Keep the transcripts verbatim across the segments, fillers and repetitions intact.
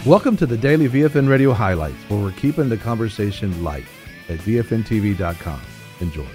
Welcome to the Daily V F N Radio Highlights, where we're keeping the conversation light at V F N T V dot com. Enjoy.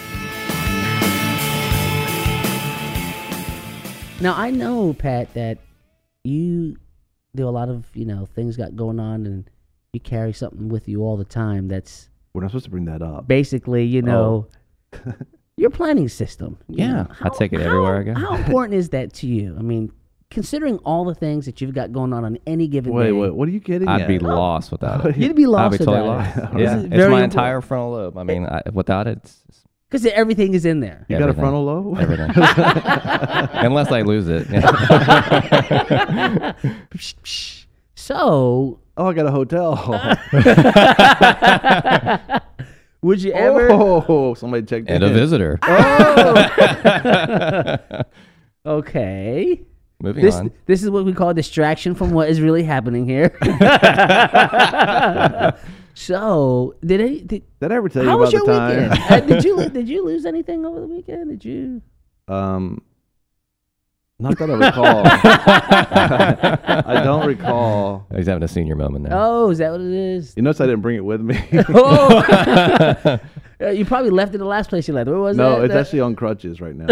Now, I know, Pat, that you do a lot of, you know, things got going on, and you carry something with you all the time that's We're not supposed to bring that up. basically, you know, Oh. your planning system. You Yeah, know, I take it how- everywhere I go. How important is that to you? I mean, considering all the things that you've got going on on any given Wait, day. wait, what are you getting I'd at? be lost without it. You'd be lost I'd be totally without lost. it. Yeah, This is it's very my important. entire frontal lobe. I mean, I, without it, it's it's Because everything is in there. You got a everything. frontal lobe? everything. Unless I lose it. Yeah. So, Oh, I got a hotel. would you ever? Oh, somebody checked And in. a visitor. Okay. Moving This on. this is what we call distraction from what is really happening here. So, did it? Did, Did I ever tell you how about was your the time? weekend? uh, did you lo- did you lose anything over the weekend? Did you? Um, not that I recall. I don't recall. He's having a senior moment now. Oh, is that what it is? You notice I didn't bring it with me. Oh, Uh, you probably left it the last place you left. Where was no, that? it's That- actually on crutches right now.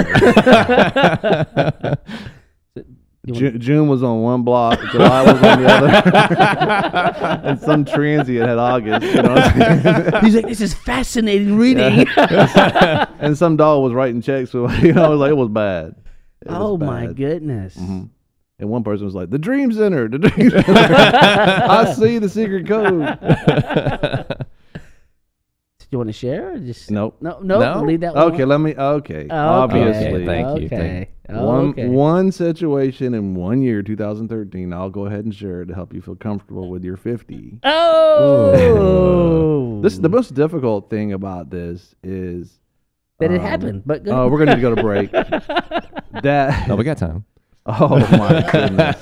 You Ju- June was on one block, July was on the other, and some transient had August. You know what I'm saying? He's like, this is fascinating reading. And some dog was writing checks. So, you know, I was like, it was bad. It was Oh my bad. goodness. Mhm. And one person was like, the Dream Center, the Dream Center. I see the secret code. Do you want to share? Or just Nope. No, no, No? leave that one. Okay, let me. Okay, Okay. obviously, Thank you, Okay. thank one Okay. one situation in one year, two thousand thirteen. I'll go ahead and share it to help you feel comfortable with your fifty. Oh, This the most difficult thing about this is that it um, happened. But good. Oh, we're gonna need to go to break. That No, we got time. oh my goodness,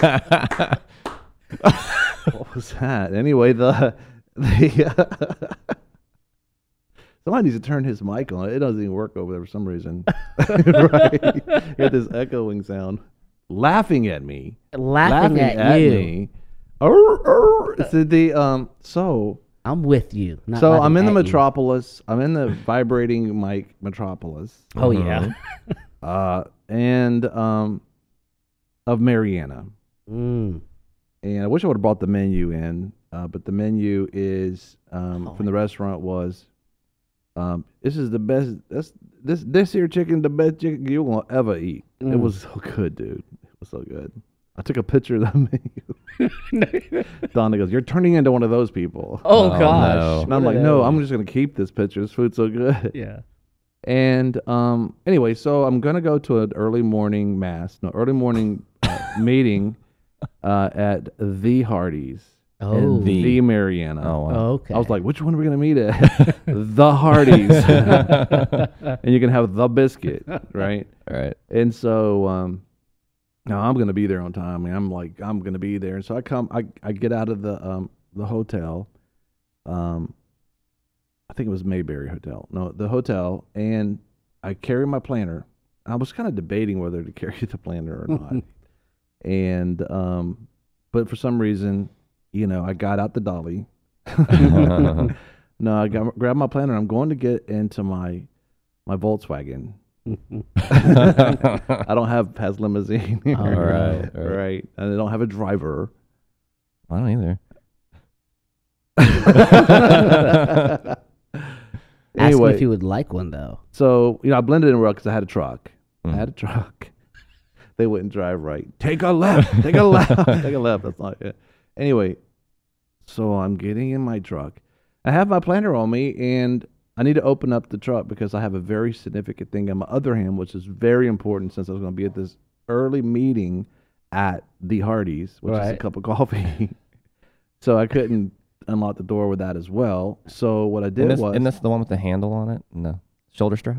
what was that? Anyway, the the. Somebody needs to turn his mic on. It doesn't even work over there for some reason. Right? You got this echoing sound. Laughing at me. laughing, at, you. me. Arr, arr. So the um so I'm with you. Not so laughing I'm in the at you. metropolis. I'm in the vibrating mic metropolis. Oh yeah. Uh and um of Mariana. Mm. And I wish I would have brought the menu in, uh, but the menu is um Oh. from the restaurant was Um, this is the best. This this this here chicken, the best chicken you will ever eat. It Mm. was so good, dude. It was so good. I took a picture of the menu. Donna goes, "You're turning into one of those people." Oh, Oh, gosh. no. And I'm like, "No, I'm just gonna keep this picture. This food's so good." Yeah. And um, anyway, so I'm gonna go to an early morning mass, no, early morning uh, meeting uh, at the Hardee's. Oh. in The- the Mariana. Oh, wow. Oh, okay. I was like, which one are we going to meet at? The Hardee's. And you can have the biscuit, right? All right. And so, um, no, I'm going to be there on time. I mean, I'm like, I'm going to be there. And so I come, I, I get out of the, um, the hotel. Um, I think it was Mayberry Hotel. No, the hotel. And I carry my planner. I was kind of debating whether to carry the planner or not. And, um, but for some reason, you know, I got out the dolly. No, I got, grabbed my planner. I'm going to get into my my Volkswagen. I don't have has limousine. Here. All right, all right. right. And I don't have a driver. I don't either. Ask him Anyway, if you would like one, though. so you know, I blended in well because I had a truck. Mm. I had a truck. They wouldn't drive right. Take a left. Take a left. Take a left. That's not it. Anyway, so I'm getting in my truck. I have my planner on me, and I need to open up the truck because I have a very significant thing on my other hand, which is very important since I was going to be at this early meeting at the Hardee's, which is a Right. cup of coffee. So I couldn't unlock the door with that as well. So what I did And this, was, and this the one with the handle on it and the shoulder strap?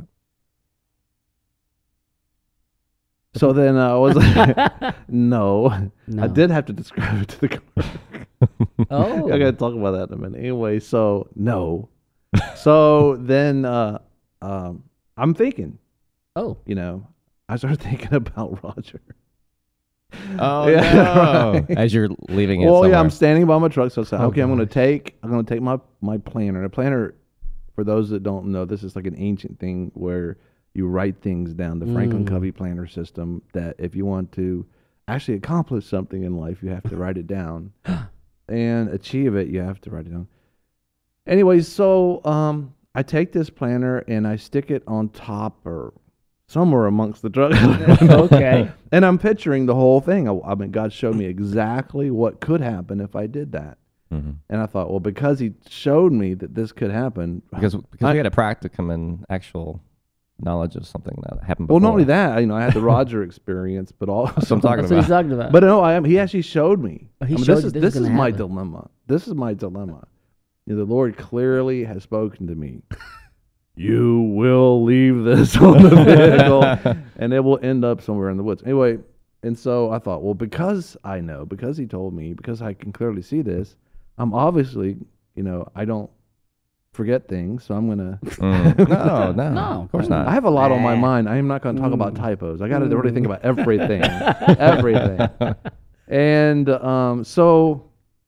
so then I was like, no, No. I did have to describe it to the clerk. Oh. I got to talk about that in a minute. Anyway, so no. So then uh, um, I'm thinking, Oh. you know, I started thinking about Roger. Oh Yeah, no! right. As you're leaving it. Well, somewhere. yeah, I'm standing by my truck, so I said, Oh, okay, I'm going to gosh. take, I'm going to take my my planner. And a planner, for those that don't know, this is like an ancient thing where you write things down. The Franklin Mm. Covey planner system. That if you want to actually accomplish something in life, you have to write it down, and achieve it, you have to write it down. Anyway, so um, I take this planner and I stick it on top or somewhere amongst the truck. Okay. And I'm picturing the whole thing. I, I mean, God showed me exactly what could happen if I did that. Mhm. And I thought, well, because He showed me that this could happen, because because I- we had a practicum and actual knowledge of something that happened. well, Before. not only that, you know, I had the Roger experience, but also That's what I'm talking That's what he's about. talking about. But no, I am. He actually showed me. Oh, he I mean, showed this you is this this is is gonna my happen. dilemma. This is my dilemma. You know, the Lord clearly has spoken to me. You will leave this on the vehicle, and it will end up somewhere in the woods. Anyway, and so I thought, well, because I know, because He told me, because I can clearly see this, I'm obviously, you know, I don't forget things, so I'm gonna. Mm. No, no, No. of course not. I have a lot on my Nah. mind. I am not going to talk about Mm. typos. I got to really Mm. think about everything, everything. And um, so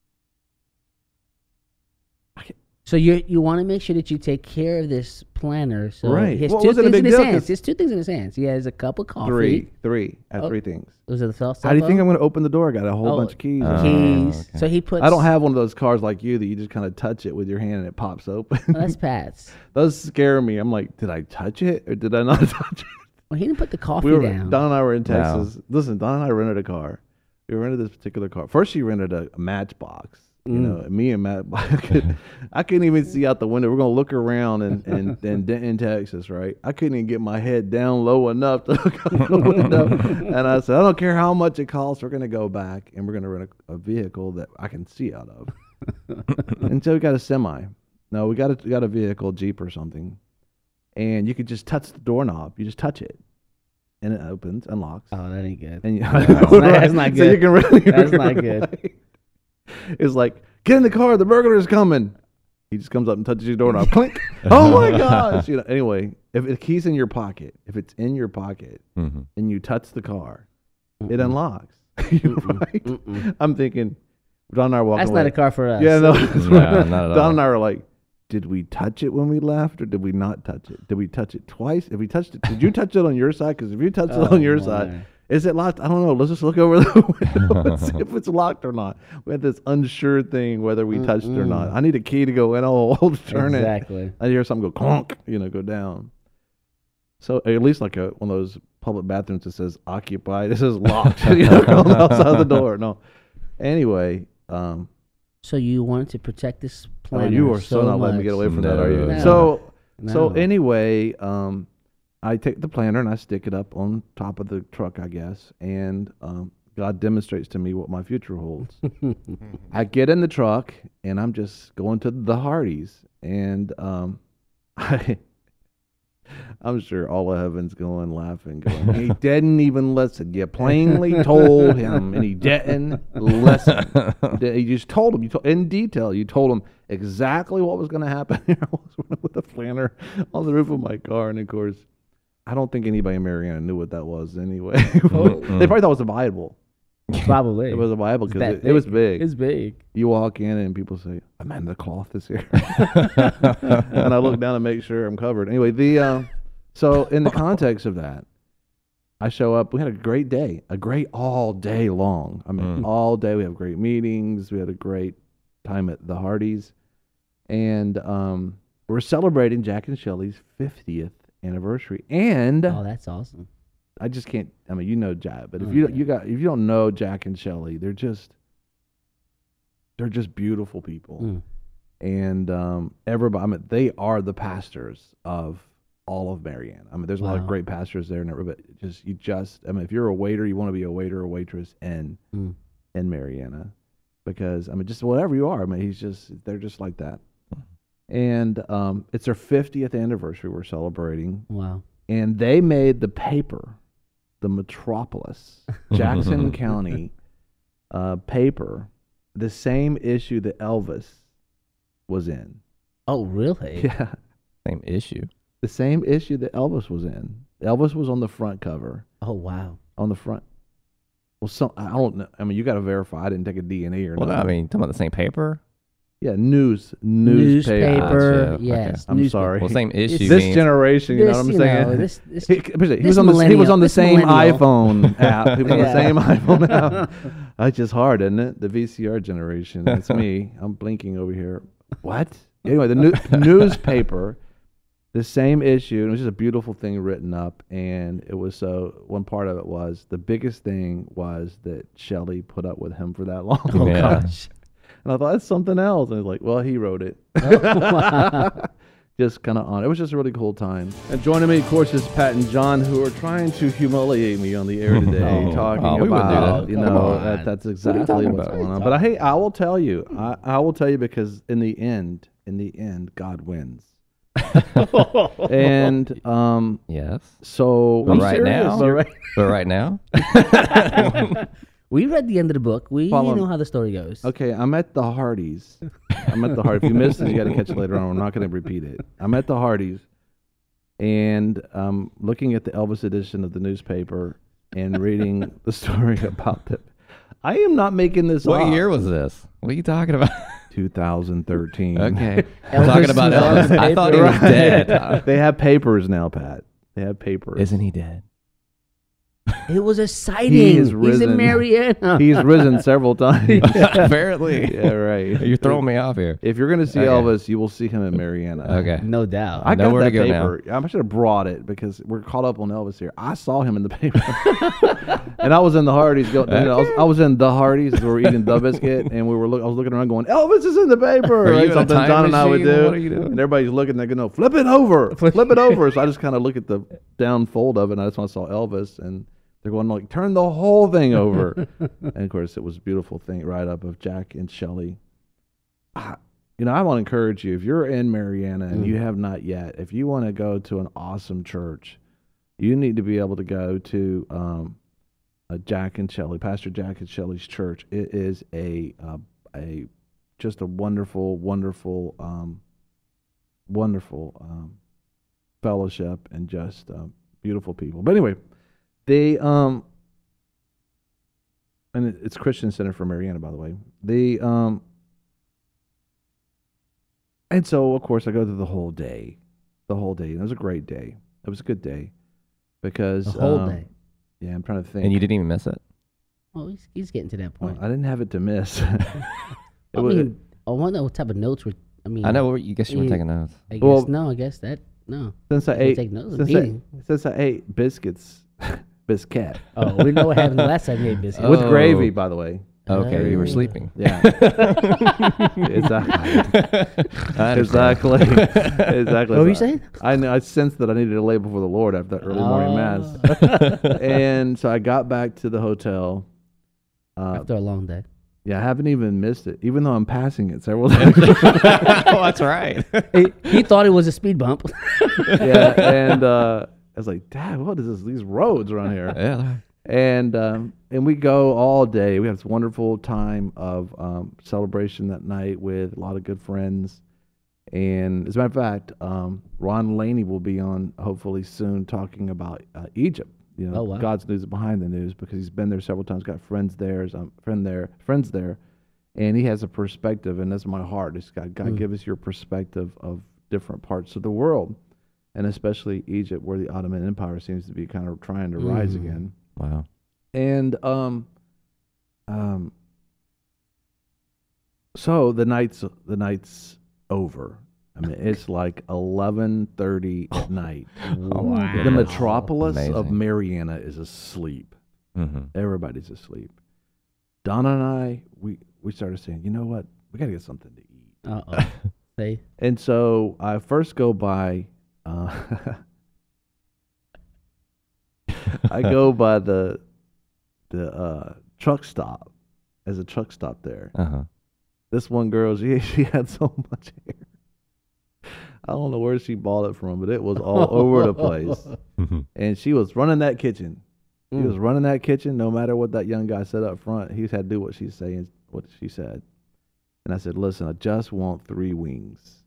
So you you want to make sure that you take care of this planner. So Right. he has Well, it two wasn't a things big in his deal hands. 'cause- He has two things in his hands. He has a cup of coffee. three, three, I have Oh. three things. Was it the cell? How do you think phone? I'm going to open the door? I got a whole Oh, bunch of keys. uh, keys? okay. So he puts. I don't have one of those cars like you that you just kind of touch it with your hand and it pops open. Oh, that's Pat's. Those scare me. I'm like, did I touch it or did I not touch it? Well, he didn't put the coffee We were down. Don and I were in No. Texas. Listen, Don and I rented a car. We rented this particular car. First, she rented a, a Matchbox. You Mm. know, and me and Matt, I, could, I couldn't even see out the window. We're gonna look around in in, in Denton, Texas, right? I couldn't even get my head down low enough to look out the window. And I said, I don't care how much it costs. We're gonna go back and we're gonna rent a, a vehicle that I can see out of. And so we got a semi. No, we got a we got a vehicle, Jeep or something, and you could just touch the doorknob. You just touch it, and it opens, unlocks. Oh, that ain't good. And you, That's not- that's not So you good. can really, That's not good. right? It's like, get in the car, the burglar's coming. He just comes up and touches your doorknob. Clink. Oh my gosh. You know, anyway, if the key's in your pocket, if it's in your pocket Mhm. and you touch the car, it Mm-mm. unlocks. right? Mm-mm. I'm thinking, Don and I are walking That's away. not a car for us. Yeah, no. No, not at Don all. and I were like, did we touch it when we left or did we not touch it? Did we touch it twice? If we touched it, did you touch it on your side? Because if you touched Oh, it on your my. side, is it locked? I don't know. Let's just look over the window and see if it's locked or not. We had this unsure thing whether we touched it or not. Mm-mm. I need a key to go in. Oh, I'll turn it. Exactly. I hear something go clunk, you know, go down. So at least like a, one of those public bathrooms that says occupied. It says locked. You know, on the outside the door. No. Anyway, um, So you wanted to protect this oh, planner. you are so, not letting me much. get away from that, are you? No. So so No. anyway, um, I take the planner and I stick it up on top of the truck, I guess, and um, God demonstrates to me what my future holds. I get in the truck and I'm just going to the Hardys, and um, I, I'm sure all of heaven's going laughing, going, he didn't even listen. You plainly told him, and he didn't listen. You just told him, you told in detail. You told him exactly what was going to happen. I was with a planner on the roof of my car, and of course, I don't think anybody in Mariana knew what that was anyway. They probably thought it was a Bible. Probably. It was a Bible It's because that it, it was big. It's big. You walk in and people say, "Amanda, the cloth is here," and I look down to make sure I'm covered. Anyway, the uh, so in the context of that, I show up. We had a great day, a great all day long. I mean, Mm. all day. We have great meetings. We had a great time at the Hardys, and um, we're celebrating Jack and Shelley's fiftieth anniversary. And Oh, that's awesome. I just can't. I mean, you know Jack, but if Oh, you yeah. you got if you don't know Jack and Shelley, they're just they're just beautiful people, Mm. and um, everybody. I mean, they are the pastors of all of Marianne. I mean, there's a lot of Wow. great pastors there, and everybody just you just. I mean, if you're a waiter, you want to be a waiter or waitress in Mm. in Mariana, because I mean, just whatever you are. I mean, he's just they're just like that. And um, it's their fiftieth anniversary we're celebrating, Wow. and they made the paper, the Metropolis, Jackson County uh, paper, the same issue that Elvis was in. Oh, really? Yeah, Same issue. the same issue that Elvis was in. Elvis was on the front cover, Oh, wow. on the front. Well, some I don't know. I mean, you got to verify. I didn't take a D N A or Well, no, nothing. I mean, talking about the same paper. Yeah, news, newspaper. Newspaper, Gotcha. yes. Okay. I'm newspaper. sorry. Well, same issue. This means, generation, you know This, what I'm you saying? know, this, this, he, he this was on the he was on the millennial- same this millennial. iPhone app. He was on the Yeah. same iPhone app. That's just hard, isn't it? The V C R generation. That's me. I'm blinking over here. What? Anyway, the new, newspaper, the same issue. It was just a beautiful thing written up, and it was so. One part of it was the biggest thing was that Shelley put up with him for that long. Oh, Yeah. gosh. And I thought that's something else. And I was like, well, he wrote it. Wow. Just kind of on. It was just a really cool time. And joining me, of course, is Pat and John, who are trying to humiliate me on the air today, Oh, talking oh, we wouldn't do about, that. you Come know, on. that, that's you exactly talking what's about? going on. But I, hey, I will tell you. I, I will tell you because in the end, in the end, God wins. And um, Yes. so But I'm right serious. now- But right- But right now, We read the end of the book. We Follow- know how the story goes. Okay, I'm at the Hardys. I'm at the Hardys. If you missed it, you got to catch it later on. I'm not going to repeat it. I'm at the Hardys, and um, looking at the Elvis edition of the newspaper and reading the story about the. I am not making this what up. year was this? What are you talking about? two thousand thirteen. Okay. Elvis talking about was on Elvis. the I thought he paper. was dead. They have papers now, Pat. They have papers. Isn't he dead? It was a sighting. He is He's risen. in Mariana. He's risen several times. Apparently. Yeah, right. You're throwing me off here. If you're going to see Okay. Elvis, you will see him in Mariana. Okay. No doubt. I got Nowhere that to go now. paper. I should have brought it because we're caught up on Elvis here. I saw him in the paper, and I was in the Hardee's. Go, you know, I, was, I was in the Hardee's. We were eating the biscuit, and we were. Look, I was looking around, going, "Elvis is in the paper." Are you Right? in a Something time John and I would machine? do. What are you doing? And everybody's looking. They go, "No, flip it over, flip it over." So I just kind of look at the down fold of it, and I just want to saw Elvis, and they're going like, "Turn the whole thing over." And of course, it was a beautiful thing right up of Jack and Shelley. Ah, You know, I want to encourage you, if you're in Mariana and Mm. you have not yet, if you want to go to an awesome church, you need to be able to go to um, a Jack and Shelley, Pastor Jack and Shelley's church. It is a uh, a just a wonderful, wonderful, um, wonderful um, fellowship and just uh, beautiful people. But anyway, they um, and it- it's Christian Center for Mariana, by the way. They um. And so, of course, I go through the whole day, the whole day. And it was a great day. It was a good day because The whole um, day. Yeah, I'm trying to think. And you didn't even miss it? Oh, he's, he's getting to that Well, point. I didn't have it to miss. It I was- mean, I wonder what type of notes were. I mean, I know. You guess you were Yeah. taking notes. I guess Well- no. I guess that no. since I You can ate take notes of since I, eating. since I ate biscuits, biscuit Oh, we know what happened the last time you ate biscuits. with Oh. gravy, by the way. Okay, you were Oh. sleeping. Yeah, exactly, I understand. exactly, exactly. What were you So saying? I kn- I sensed that I needed to lay before the Lord after that early morning mass. Oh. And so I got back to the hotel. Uh, After a long day. yeah, I haven't even missed it, even though I'm passing it several times. Oh, that's right. he, he thought it was a speed bump. Yeah, and uh, I was like, "Dad, what is this? These roads around here?" Yeah. And um, and we go all day. We had this wonderful time of um, celebration that night with a lot of good friends. And as a matter of fact, um, Ron Laney will be on hopefully soon talking about uh, Egypt. You know, Oh, wow. God's news behind the news, because he's been there several times. Got friends there, um, friend there, friends there, and he has a perspective. And that's my heart. It's God. God, Mm. give us your perspective of different parts of the world, and especially Egypt, where the Ottoman Empire seems to be kind of trying to rise Mm. again. Wow. And um, um, so the night's the night's over. I mean, it's like eleven thirty at night. Oh, my The goodness. metropolis of Amazing. Mariana is asleep. Mm-hmm. Everybody's asleep. Donna and I, we we started saying, you know what, we got to get something to eat. Uh oh. See? And so I first go by. Uh, I go by the the uh, truck stop. There's a truck stop there. Uh huh. This one girl, she she had so much hair. I don't know where she bought it from, but it was all over the place. Mm-hmm. And she was running that kitchen. She Mm. was running that kitchen. No matter what that young guy said up front, he had to do what she's saying, what she said. And I said, "Listen, I just want three wings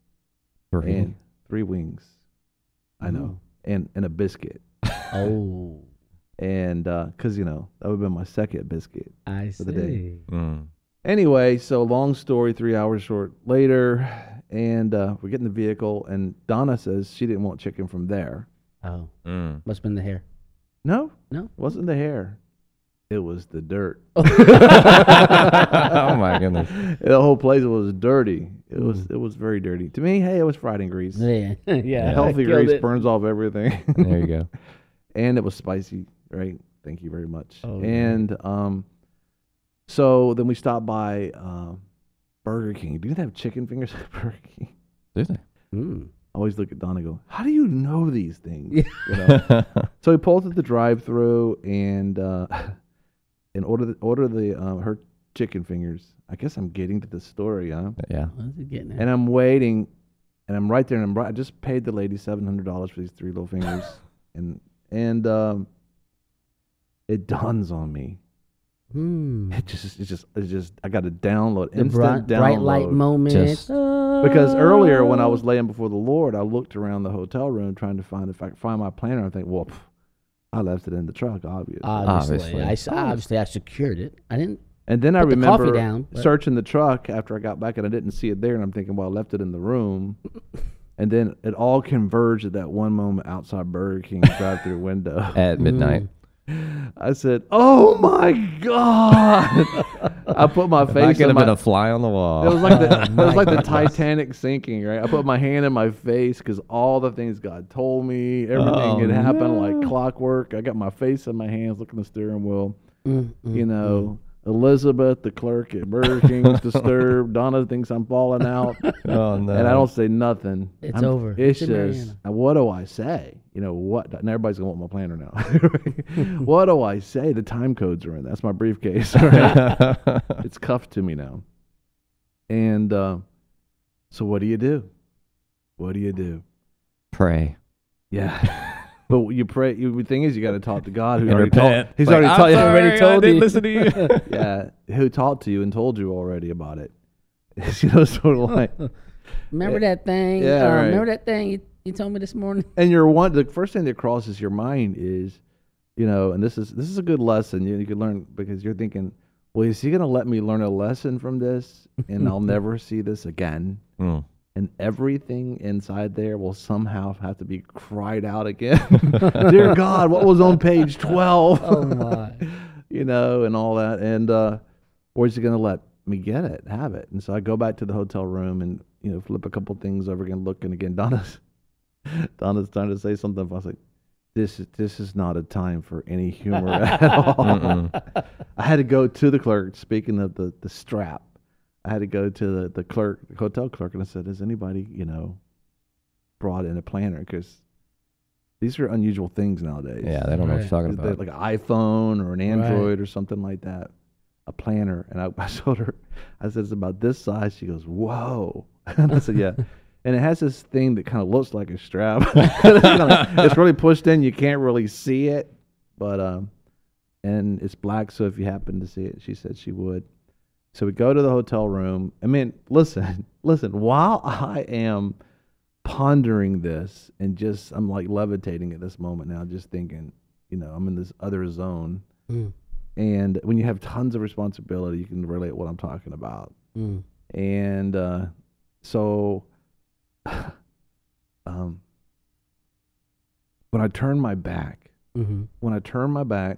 and three wings. I know, and and a biscuit." Oh. And because, you know, that would have been my second biscuit. I For the day. see. Mm. Anyway, so long story, three hours short later, and uh, we get in the vehicle, and Donna says she didn't want chicken from there. Oh, Mm. must have been the hair. No, No? it wasn't the hair. It was the dirt. Oh my goodness. The whole place was dirty. It was Mm. it was very dirty. To me, hey, it was fried in grease. Yeah, yeah. Healthy I killed grease it. burns off everything. There you go. And it was spicy, right? Thank you very much. Oh, yeah. and um, so then we stopped by um, Burger King. Do they have chicken fingers at Burger King? Do they? Mm. I always look at Donna and go, how do you know these things? Yeah. You know? So we pulled through the drive-through and uh, and order the, order the uh, her chicken fingers. I guess I'm getting to the story, huh? Yeah. What's it getting at? And I'm waiting, and I'm right there, and I'm right, I just paid the lady seven hundred dollars for these three little fingers, and and um, it dawns on me. Hmm. It just, it's just, it's just. I got to download The instant bright, download. bright light moment. Just- Because earlier when I Oh. was laying before the Lord, I looked around the hotel room trying to find if I could find my planner. I think, well, pff, I left it in the truck, obviously. Obviously, Obviously. I, s- obviously, I secured it. I didn't. and then I put the coffee remember down, but- searching the truck after I got back, and I didn't see it there. And I'm thinking, well, I left it in the room. And then it all converged at that one moment outside Burger King's drive-through window. At midnight. I said, "Oh my God!" I put my If I face could in have my. been a fly on the wall. It was like the Oh it was like the my goodness. Titanic sinking, right? I put my hand in my face because all the things God told me, everything Oh, had happened like no. clockwork. I got my face in my hands, looking at the steering wheel. Mm, mm, You know, Elizabeth, the clerk at Burger King's disturbed. Donna thinks I'm falling out, Oh no. and I don't say nothing. It's I'm- over. It's It's in just, Mariana. now what do I say? You know what? And everybody's gonna want my planner now. What do I say? The time codes are in. That's my briefcase. Right? It's cuffed to me now. And uh, so, what do you do? What do you do? Pray. Yeah. But you pray. You, the thing is, you got to talk to God, who And already repent. told. He's Like, already I'm told you. sorry, already told I didn't you. listen to you. Yeah, who talked to you and told you already about it. You know, sort of like. Remember that thing? Yeah, uh, right. Remember that thing you, you told me this morning? And your one, the first thing that crosses your mind is, you know, and this is this is a good lesson you, you can learn because you're thinking, well, is he going to let me learn a lesson from this, and I'll never see this again? Mm. And everything inside there will somehow have to be cried out again. Dear God, what was on page twelve? Oh my! You know, and all that. And uh, or is he going to let me get it, have it? And so I go back to the hotel room and, you know, flip a couple things over again, looking again. Donna's Donna's trying to say something. I was like, this is this is not a time for any humor at all. Mm-mm. I had to go to the clerk. Speaking of the, the strap, I had to go to the, the clerk, the hotel clerk, and I said, has anybody, you know, brought in a planner? Because these are unusual things nowadays. Yeah, they don't know what you're Right. talking They're about. like an iPhone or an Android or something like that. A planner. And I, I showed her, I said, it's about this size. She goes, whoa. And I said, yeah. And it has this thing that kind of looks like a strap. It's really pushed in. You can't really see it. But, um, and it's black. So if you happen to see it, she said she would. So we go to the hotel room. I mean, listen, listen, while I am pondering this and just, I'm like levitating at this moment now, just thinking, you know, I'm in this other zone. Mm, And when you have tons of responsibility, you can relate what I'm talking about. mm. And uh, so um, when I turned my back, Mm-hmm. when I turned my back,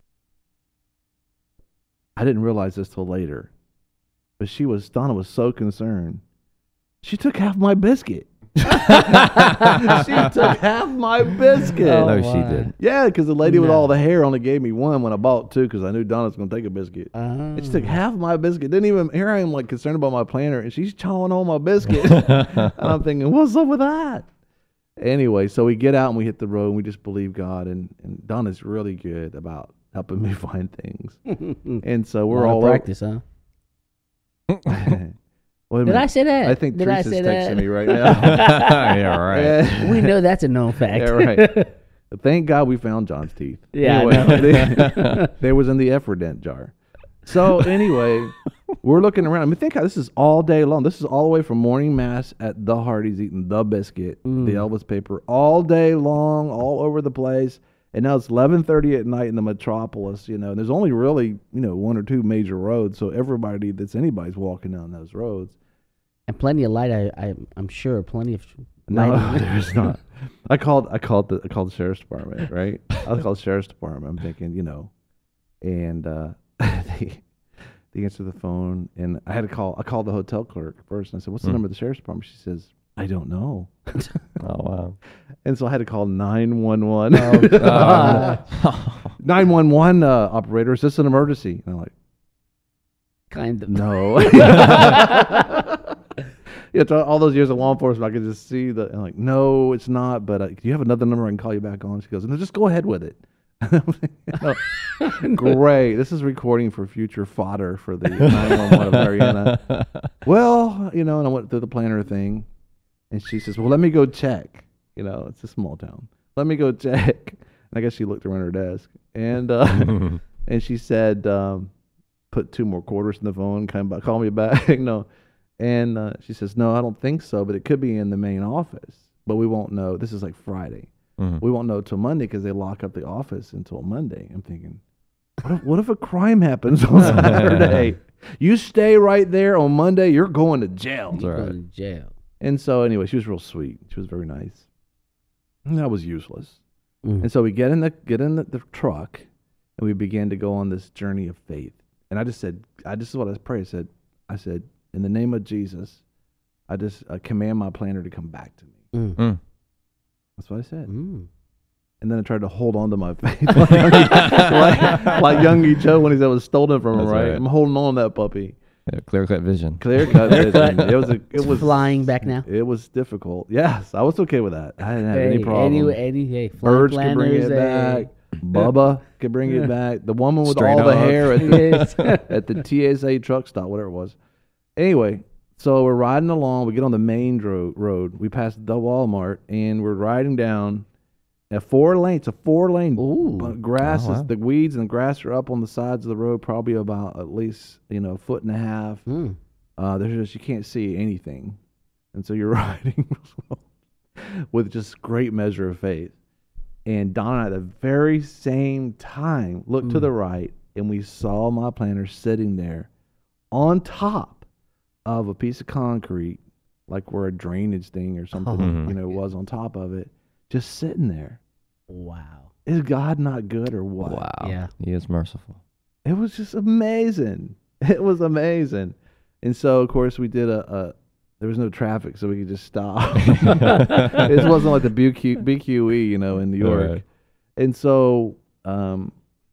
I didn't realize this till later, but she was, Donna was so concerned. She took half my biscuit. She took half my biscuit. Oh, Oh, she my. did. Yeah, because the lady with No. all the hair only gave me one when I bought two because I knew Donna's going to take a biscuit. Oh. And she took half my biscuit. Didn't even, here I am like concerned about my planner, and she's chawing on my biscuit. And I'm thinking, what's up with that? Anyway, so we get out and we hit the road and we just believe God. And, and Donna's really good about helping me find things. And so we're Lot of all practice, huh? Wait a Did minute. I say that? I think Did I Teresa's say texting that? me right now. Yeah, right. Yeah. We know that's a known fact. Yeah, right. Thank God we found John's teeth. Yeah, I Anyway, know. they, they was in the Effordent jar. So anyway, we're looking around. I mean, think how this is all day long. This is all the way from morning mass at the Hardee's eating the biscuit, Mm. the Elvis paper, all day long, all over the place. And now it's eleven thirty at night in the metropolis, you know, and there's only really, you know, one or two major roads. So everybody that's anybody's walking down those roads. And plenty of light. I, I I'm sure plenty of No, light. there's not. I called I called the I called the sheriff's department, right? I called the sheriff's department. I'm thinking, you know, and uh, they they answered the phone, and I had to call. I called the hotel clerk first, and I said, "What's the Mm. number of the sheriff's department?" She says, "I don't know." Oh wow. And so I had to call nine one one. Oh, nine one one uh, operator, is this an emergency? And I'm like, Kind of. no. Yeah, it's all those years of law enforcement, I could just see the. I'm like, no, it's not. But uh, do you have another number I can call you back on? She goes, no, just go ahead with it. Oh, great. This is recording for future fodder for the nine one one of Mariana. Well, you know, and I went through the planner thing, and she says, well, let me go check. You know, it's a small town. Let me go check. And I guess she looked around her desk, and uh, and she said, um, put two more quarters in the phone, come back, call me back. No. And uh, she says, no, I don't think so, but it could be in the main office. But we won't know. This is like Friday. Mhm. We won't know till Monday because they lock up the office until Monday. I'm thinking, what if, what if a crime happens on Saturday? You stay right there on Monday, you're going to jail. That's You all go right. to jail. And so anyway, she was real sweet. She was very nice. And that was useless. Mm. And so we get in the get in the, the truck, and we began to go on this journey of faith. And I just said, I just is what I prayed. I said, I said, in the name of Jesus, I just uh, command my planner to come back to me. Mm. Mm. That's what I said. Mm. And then I tried to hold on to my faith, like, like, like Youngie Joe when he said it was stolen from him. That's Right? right. I'm holding on to that puppy. Yeah, clear cut vision. Clear cut vision. It was a, it It's was flying back now. It was difficult. Yes, I was okay with that. I didn't have Hey, any problem. Any, any, hey, flying Birds could bring it planners, hey. back. Bubba could bring it back. The woman with Stray all the dog. hair at the, Yes. at the T S A truck stop, whatever it was. Anyway, so we're riding along. We get on the main road. road. We pass the Walmart, and we're riding down a four lane. It's a four lane. Ooh. But grass Oh, is wow. the weeds and the grass are up on the sides of the road, probably about at least you know a foot and a half. Mm. Uh, there's just you can't see anything, and so you're riding with just great measure of faith. And Don and I, at the very same time, looked to Mm. the right, and we saw my planner sitting there on top of a piece of concrete, like where a drainage thing or something, Oh. you know, was on top of it, just sitting there. Wow. Is God not good or what? Wow. Yeah. He is merciful. It was just amazing. It was amazing. And so, of course, we did a, a there was no traffic, so we could just stop. It wasn't like the B Q, B Q E, you know, in New York. Right. And so um,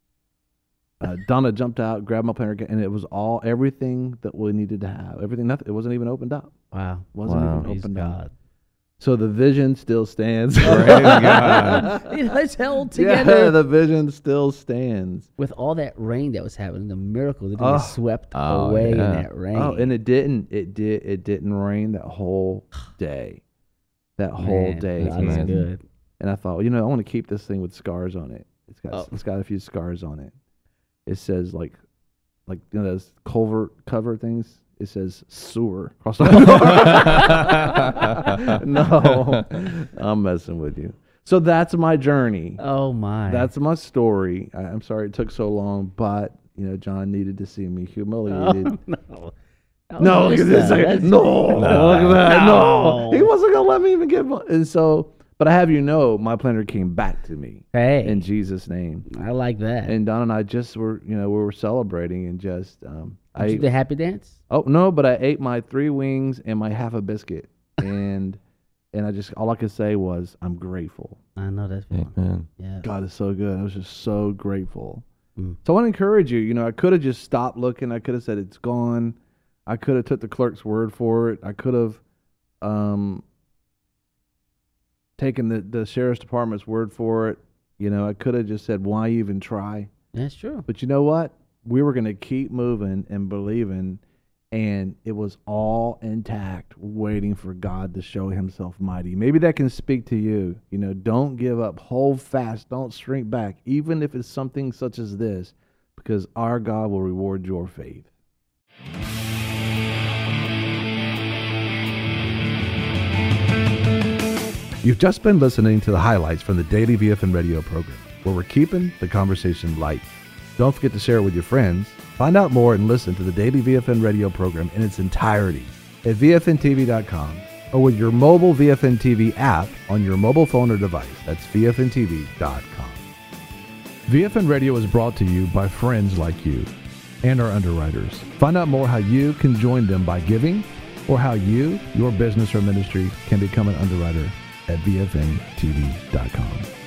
uh, Donna jumped out, grabbed my planner, and it was all, everything that we needed to have. Everything, nothing, it wasn't even opened up. Wow. Wasn't Wow. even Praise opened up. God. So the vision still stands. God. It's held Yeah, together. the vision still stands. With all that rain that was happening, the miracle that it Oh. was swept Oh, away in yeah. that rain. Oh, and it didn't. It did. It didn't rain that whole day. That whole Man, day. God's amazing. good. And I thought, well, you know, I want to keep this thing with scars on it. It's got Oh. it's got a few scars on it. It says like like you know those culvert cover things. It says sewer across the No, I'm messing with you. So that's my journey. Oh my. That's my story. I, I'm sorry it took so long, but you know, John needed to see me oh, humiliated. no. No, look at this. That's- No, No. look at that. No. No. He wasn't going to let me even get one. And so, but I have you know, my planner came back to me Hey, in Jesus' name. I like that. And Don and I just were, you know, we were celebrating and just, um, Did I, you do the happy dance? oh, no, but I ate my three wings and my half a biscuit. And, and I just, all I could say was, I'm grateful. I know that's fun. Amen. Yeah. God is so good. I was just so grateful. Mm. So I want to encourage you. You know, I could have just stopped looking. I could have said it's gone. I could have took the clerk's word for it. I could have um, taken the, the sheriff's department's word for it. You know, I could have just said, why even try? That's true. But you know what? We were going to keep moving and believing, and it was all intact, waiting for God to show himself mighty. Maybe that can speak to you. You know, don't give up. Hold fast. Don't shrink back, even if it's something such as this, because our God will reward your faith. You've just been listening to the highlights from the Daily V F N radio program. where we're keeping the conversation light. Don't forget to share it with your friends. Find out more and listen to the daily V F N radio program in its entirety at V F N T V dot com or with your mobile V F N T V app on your mobile phone or device. That's V F N T V dot com. V F N Radio is brought to you by friends like you and our underwriters. Find out more how you can join them by giving or how you, your business or ministry can become an underwriter at V F N T V dot com.